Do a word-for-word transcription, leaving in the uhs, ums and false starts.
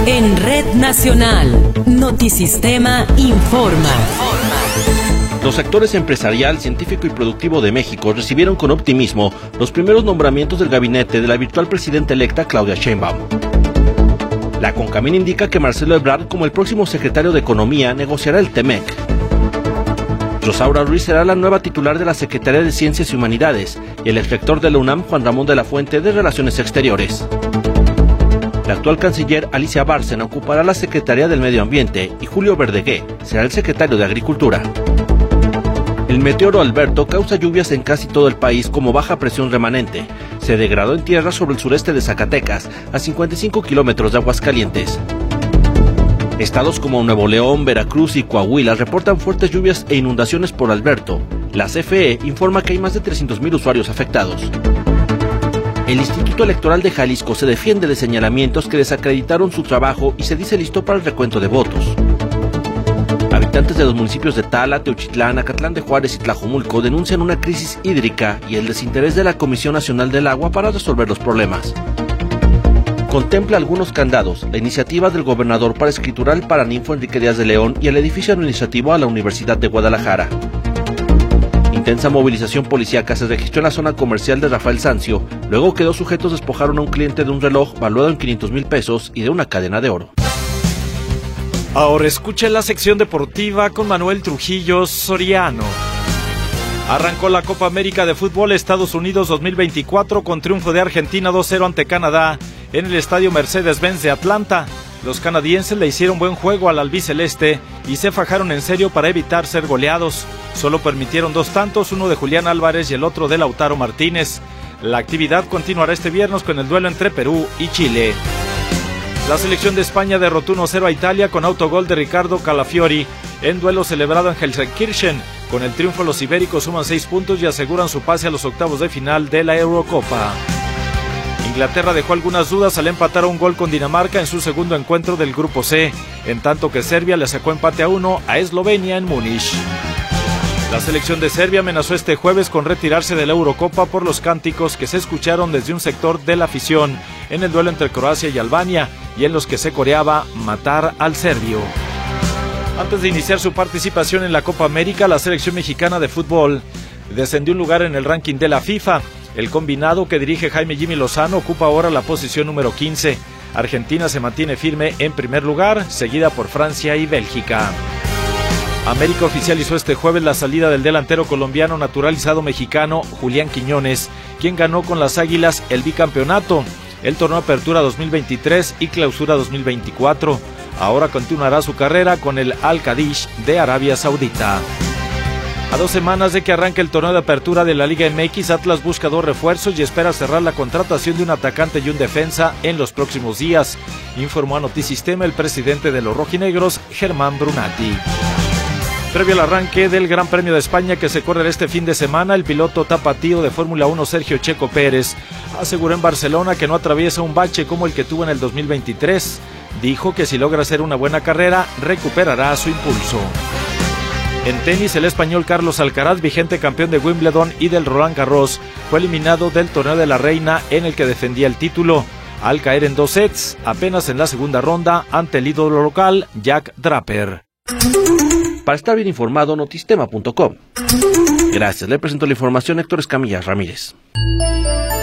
En Red Nacional, Notisistema informa. Los sectores empresarial, científico y productivo de México recibieron con optimismo los primeros nombramientos del gabinete de la virtual presidenta electa Claudia Sheinbaum. La Concamín indica que Marcelo Ebrard, como el próximo secretario de Economía, negociará el Temec. Rosaura Ruiz será la nueva titular de la Secretaría de Ciencias y Humanidades y el exrector de la UNAM, Juan Ramón de la Fuente, de Relaciones Exteriores. La actual canciller Alicia Bárcena ocupará la Secretaría del Medio Ambiente y Julio Verdegué será el secretario de Agricultura. El meteoro Alberto causa lluvias en casi todo el país como baja presión remanente. Se degradó en tierra sobre el sureste de Zacatecas, a cincuenta y cinco kilómetros de Aguascalientes. Estados como Nuevo León, Veracruz y Coahuila reportan fuertes lluvias e inundaciones por Alberto. La C F E informa que hay más de trescientos mil usuarios afectados. El Instituto Electoral de Jalisco se defiende de señalamientos que desacreditaron su trabajo y se dice listo para el recuento de votos. Habitantes de los municipios de Tala, Teochitlán, Acatlán de Juárez y Tlajomulco denuncian una crisis hídrica y el desinterés de la Comisión Nacional del Agua para resolver los problemas. Contempla algunos candados la iniciativa del gobernador para escriturar el Paraninfo Enrique Díaz de León y el edificio administrativo a la Universidad de Guadalajara. Intensa movilización policíaca se registró en la zona comercial de Rafael Sanzio, luego que dos sujetos despojaron a un cliente de un reloj valuado en quinientos mil pesos y de una cadena de oro. Ahora escuche la sección deportiva con Manuel Trujillo Soriano. Arrancó la Copa América de Fútbol Estados Unidos dos mil veinticuatro con triunfo de Argentina dos cero ante Canadá en el estadio Mercedes-Benz de Atlanta. Los canadienses le hicieron buen juego al albiceleste y se fajaron en serio para evitar ser goleados. Solo permitieron dos tantos, uno de Julián Álvarez y el otro de Lautaro Martínez. La actividad continuará este viernes con el duelo entre Perú y Chile. La selección de España derrotó uno cero a Italia con autogol de Ricardo Calafiori en duelo celebrado en Gelsenkirchen. Con el triunfo los ibéricos suman seis puntos y aseguran su pase a los octavos de final de la Eurocopa. Inglaterra dejó algunas dudas al empatar un gol con Dinamarca en su segundo encuentro del Grupo C, en tanto que Serbia le sacó empate a uno a Eslovenia en Múnich. La selección de Serbia amenazó este jueves con retirarse de la Eurocopa por los cánticos que se escucharon desde un sector de la afición en el duelo entre Croacia y Albania y en los que se coreaba matar al serbio. Antes de iniciar su participación en la Copa América, la selección mexicana de fútbol descendió un lugar en el ranking de la FIFA. El combinado que dirige Jaime Jimmy Lozano ocupa ahora la posición número quince. Argentina se mantiene firme en primer lugar, seguida por Francia y Bélgica. América oficializó este jueves la salida del delantero colombiano naturalizado mexicano Julián Quiñones, quien ganó con las Águilas el bicampeonato, el torneo Apertura dos mil veintitrés y Clausura dos mil veinticuatro. Ahora continuará su carrera con el Al-Qadish de Arabia Saudita. A dos semanas de que arranque el torneo de apertura de la Liga M X, Atlas busca dos refuerzos y espera cerrar la contratación de un atacante y un defensa en los próximos días, informó a Notisistema el presidente de los rojinegros, Germán Brunati. Previo al arranque del Gran Premio de España que se corre este fin de semana, el piloto tapatío de Fórmula uno Sergio Checo Pérez aseguró en Barcelona que no atraviesa un bache como el que tuvo en el dos mil veintitrés. Dijo que si logra hacer una buena carrera, recuperará su impulso. En tenis, el español Carlos Alcaraz, vigente campeón de Wimbledon y del Roland Garros, fue eliminado del torneo de la Reina en el que defendía el título, al caer en dos sets, apenas en la segunda ronda, ante el ídolo local, Jack Draper. Para estar bien informado, notistema punto com. Gracias, le presento la información Héctor Escamilla Ramírez.